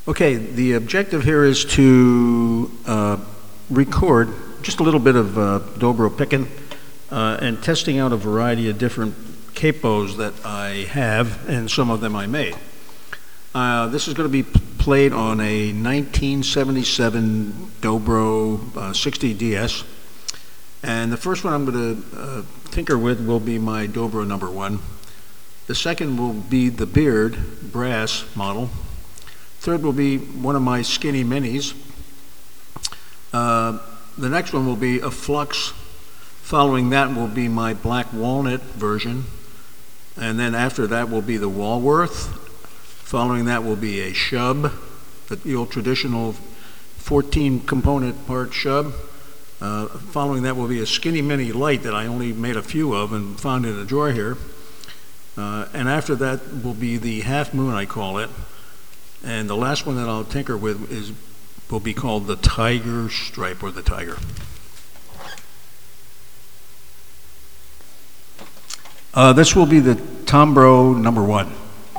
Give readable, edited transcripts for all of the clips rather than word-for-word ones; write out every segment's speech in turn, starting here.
Okay, the objective here is to record just a little bit of Dobro picking and testing out a variety of different capos that I have, and some of them I made. This is going to be played on a 1977 Dobro 60 DS, and the first one I'm going to tinker with will be my Dobro number 1. The second will be the Beard brass model. Third will be one of my Skinny Minis. The next one will be a Flux. Following that will be my Black Walnut version. And then after that will be the Walworth. Following that will be a Shub, the old traditional 14 component part Shub. Following that will be a Skinny Mini Light that I only made a few of and found in a drawer here. And after that will be the Half Moon, I call it. And the last one that I'll tinker with will be called the Tiger Stripe, or the Tiger. This will be the Tombro number 1.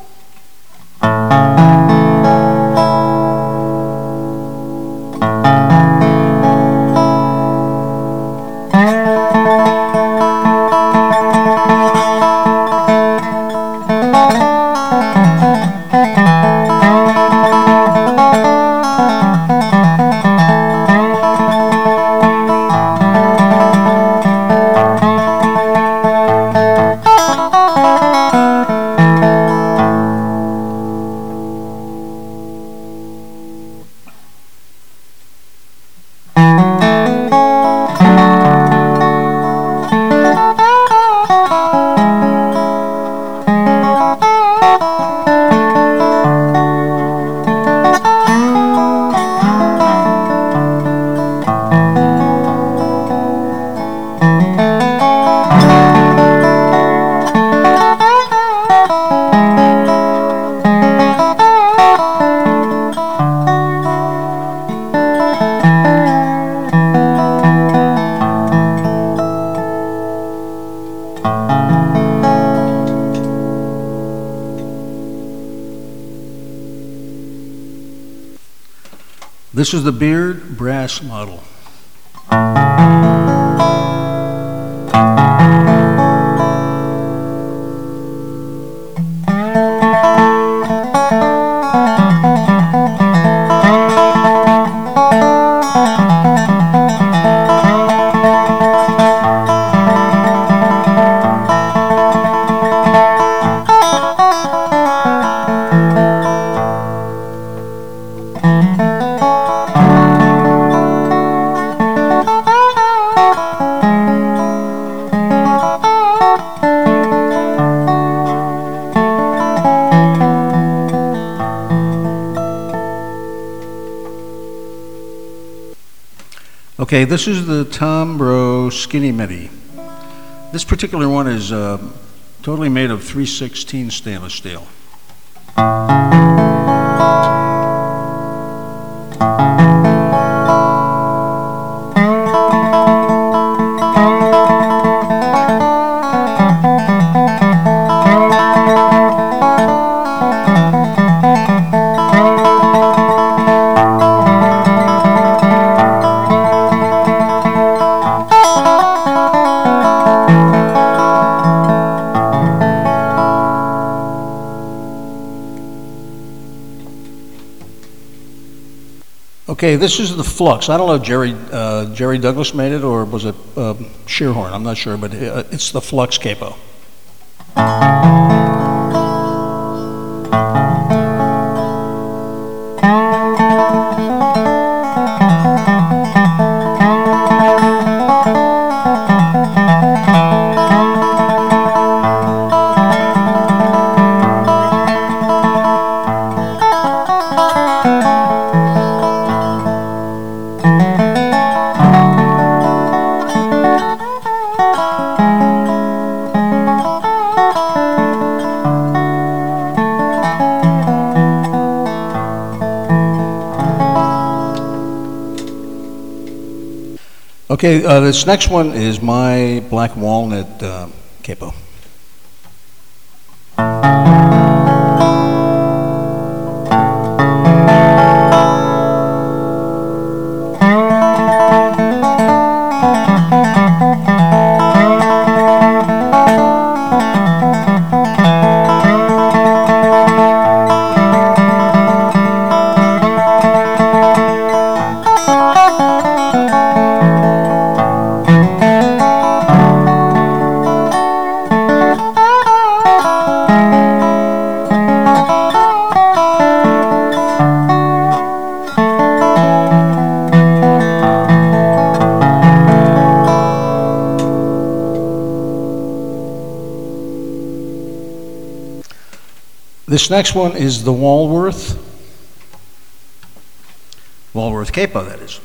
This is the Beard brass model. Okay, this is the Tombro Skinny Mini. This particular one is totally made of 3/16 stainless steel. Okay, this is the Flux. I don't know if Jerry Douglas made it, or was it Shearhorn? I'm not sure, but it's the Flux capo. Okay, this next one is my Black Walnut capo. This next one is the Walworth capo, that is.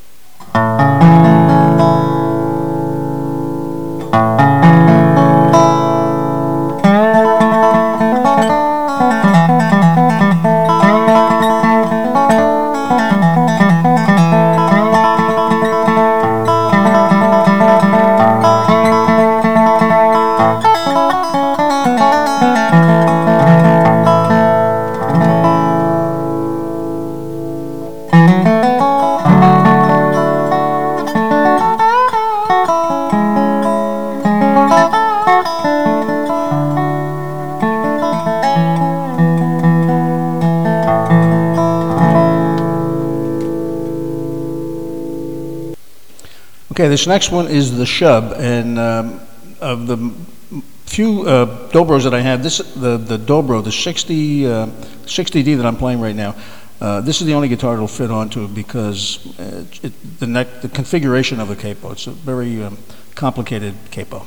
Okay, this next one is the Shub, and of the few Dobros that I have, the Dobro, the 60D that I'm playing right now, this is the only guitar it'll fit onto because the configuration of the capo. It's a very complicated capo.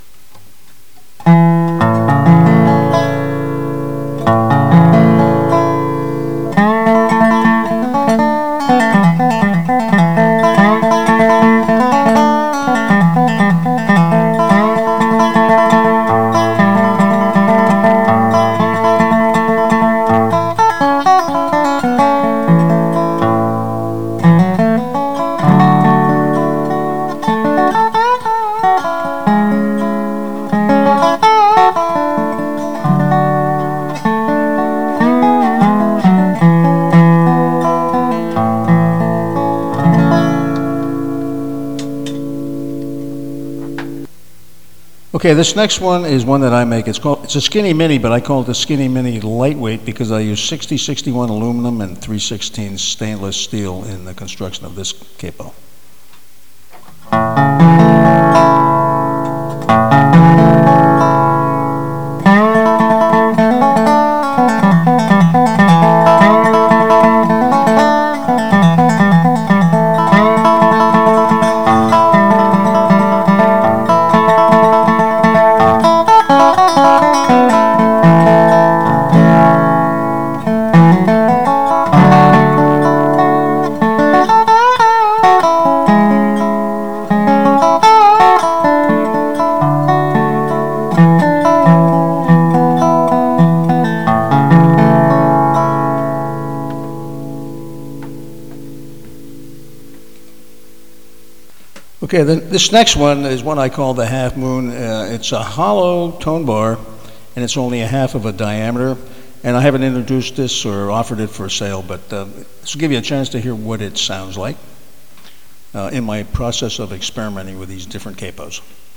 Okay, this next one is one that I make. It's a Skinny Mini, but I call it the Skinny Mini Lightweight because I use 6061 aluminum and 316 stainless steel in the construction of this capo. Okay, this next one is one I call the Half Moon. It's a hollow tone bar, and it's only a half of a diameter. And I haven't introduced this or offered it for sale, but this will give you a chance to hear what it sounds like in my process of experimenting with these different capos.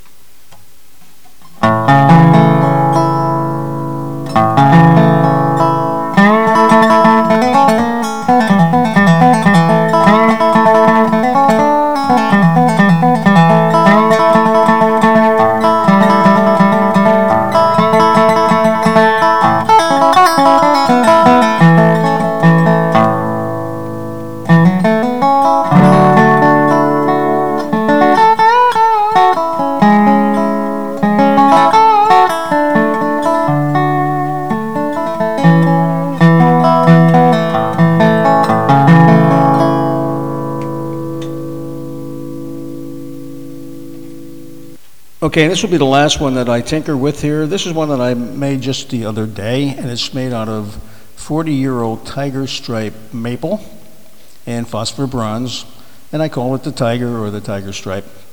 Okay, this will be the last one that I tinker with here. This is one that I made just the other day, and it's made out of 40-year-old Tiger Stripe maple and phosphor bronze, and I call it the Tiger or the Tiger Stripe.